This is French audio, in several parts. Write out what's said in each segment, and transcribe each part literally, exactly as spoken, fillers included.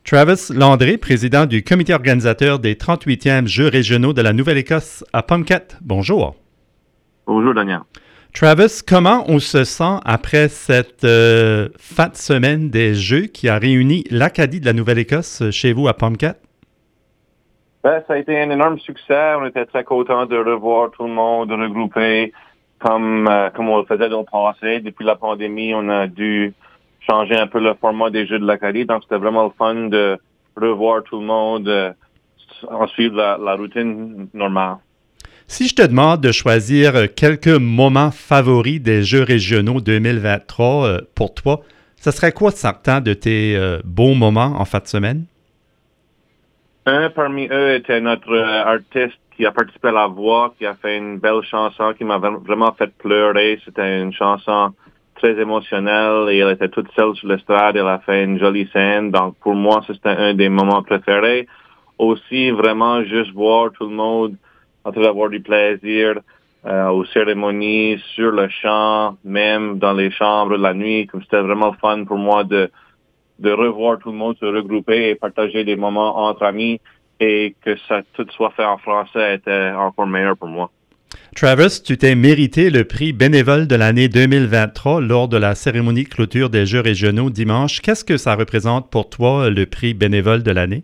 Travis Landré, président du comité organisateur des trente-huitièmes Jeux régionaux de la Nouvelle-Écosse à Pumket. Bonjour. Bonjour, Daniel. Travis, comment on se sent après cette euh, fat semaine des Jeux qui a réuni l'Acadie de la Nouvelle-Écosse chez vous à Pumket? Ben, ça a été un énorme succès. On était très contents de revoir tout le monde, de regrouper comme, euh, comme on le faisait dans le passé. Depuis la pandémie, on a dû changer un peu le format des Jeux de l'Acadie. Donc, c'était vraiment le fun de revoir tout le monde, euh, en suivre la, la routine normale. Si je te demande de choisir quelques moments favoris des Jeux régionaux deux mille vingt-trois euh, pour toi, ce serait quoi certains de tes euh, beaux moments en fin de semaine? Un parmi eux était notre euh, artiste qui a participé à La Voix, qui a fait une belle chanson qui m'a vraiment fait pleurer. C'était une chanson très émotionnelle et elle était toute seule sur l'estrade. Elle a fait une jolie scène. Donc, pour moi, c'était un des moments préférés. Aussi, vraiment, juste voir tout le monde en train d'avoir du plaisir euh, aux cérémonies, sur le champ, même dans les chambres la nuit. Comme c'était vraiment fun pour moi de de revoir tout le monde se regrouper et partager des moments entre amis et que ça tout soit fait en français était encore meilleur pour moi. Travis, tu t'es mérité le prix bénévole de l'année deux mille vingt-trois lors de la cérémonie de clôture des Jeux régionaux dimanche. Qu'est-ce que ça représente pour toi, le prix bénévole de l'année?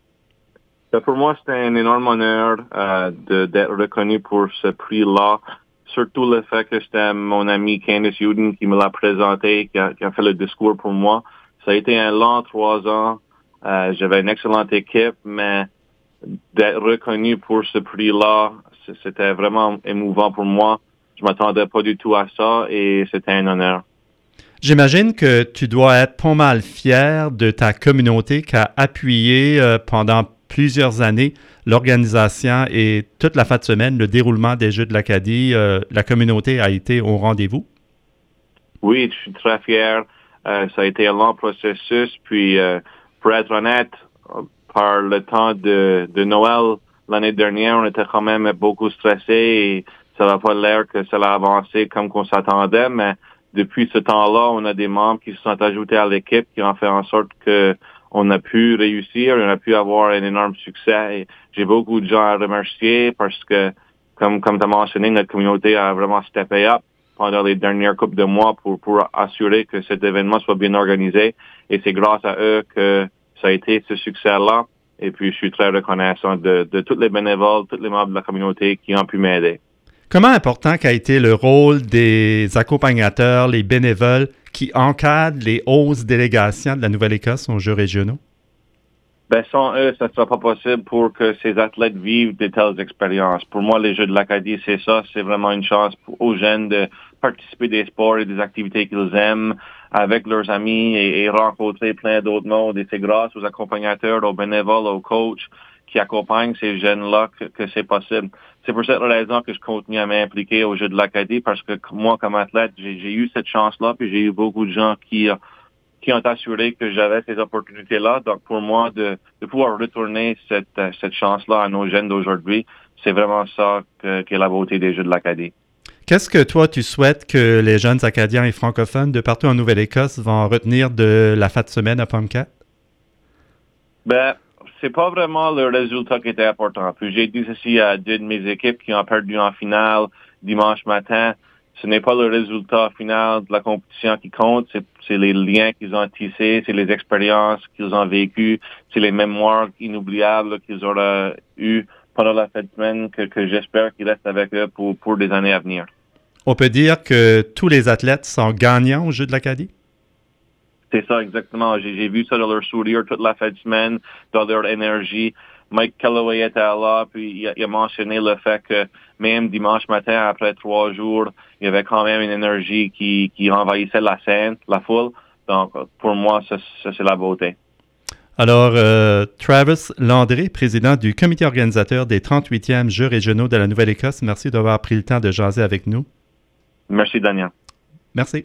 Pour moi, c'était un énorme honneur euh, de, d'être reconnu pour ce prix-là. Surtout le fait que c'était mon ami Candice Uden qui me l'a présenté, qui a, qui a fait le discours pour moi. Ça a été un long trois ans. Euh, j'avais une excellente équipe, mais d'être reconnu pour ce prix-là, c'était vraiment émouvant pour moi. Je m'attendais pas du tout à ça et c'était un honneur. J'imagine que tu dois être pas mal fier de ta communauté qui a appuyé euh, pendant plusieurs années l'organisation et toute la fin de semaine, le déroulement des Jeux de l'Acadie. Euh, la communauté a été au rendez-vous? Oui, je suis très fier. Euh, ça a été un long processus. Puis, euh, pour être honnête, par le temps de, de Noël l'année dernière, on était quand même beaucoup stressés et ça n'a pas l'air que ça a avancé comme qu'on s'attendait. Mais depuis ce temps-là, on a des membres qui se sont ajoutés à l'équipe qui ont fait en sorte que on a pu réussir, on a pu avoir un énorme succès. Et j'ai beaucoup de gens à remercier parce que, comme, comme tu as mentionné, notre communauté a vraiment steppé up pendant les dernières couples de mois pour, pour assurer que cet événement soit bien organisé. Et c'est grâce à eux que ça a été ce succès-là. Et puis, je suis très reconnaissant de, de tous les bénévoles, tous les membres de la communauté qui ont pu m'aider. Comment important qu'a été le rôle des accompagnateurs, les bénévoles qui encadrent les hautes délégations de la Nouvelle-Écosse aux Jeux régionaux? Ben, sans eux, ça ne sera pas possible pour que ces athlètes vivent de telles expériences. Pour moi, les Jeux de l'Acadie, c'est ça. C'est vraiment une chance pour, aux jeunes de participer des sports et des activités qu'ils aiment avec leurs amis et, et rencontrer plein d'autres mondes. Et c'est grâce aux accompagnateurs, aux bénévoles, aux coachs qui accompagnent ces jeunes-là que, que c'est possible. C'est pour cette raison que je continue à m'impliquer aux Jeux de l'Acadie parce que moi, comme athlète, j'ai, j'ai eu cette chance-là puis j'ai eu beaucoup de gens qui... qui ont assuré que j'avais ces opportunités-là. Donc, pour moi, de, de pouvoir retourner cette, cette chance-là à nos jeunes d'aujourd'hui, c'est vraiment ça que, qu'est la beauté des Jeux de l'Acadie. Qu'est-ce que toi, tu souhaites que les jeunes Acadiens et francophones de partout en Nouvelle-Écosse vont retenir de la fin de semaine à Pumket? Ben, c'est pas vraiment le résultat qui était important. Puis j'ai dit ceci à deux de mes équipes qui ont perdu en finale dimanche matin. Ce n'est pas le résultat final de la compétition qui compte, c'est, c'est les liens qu'ils ont tissés, c'est les expériences qu'ils ont vécues, c'est les mémoires inoubliables qu'ils auront eues pendant la fin de semaine que, que j'espère qu'ils restent avec eux pour, pour des années à venir. On peut dire que tous les athlètes sont gagnants aux Jeux de l'Acadie? C'est ça, exactement. J'ai, j'ai vu ça dans leur sourire toute la fin de semaine, dans leur énergie. Mike Calloway était là, puis il a, il a mentionné le fait que même dimanche matin, après trois jours, il y avait quand même une énergie qui, qui envahissait la scène, la foule. Donc, pour moi, ça, ça c'est la beauté. Alors, euh, Travis Landré, président du comité organisateur des trente-huitièmes Jeux régionaux de la Nouvelle-Écosse, merci d'avoir pris le temps de jaser avec nous. Merci, Daniel. Merci.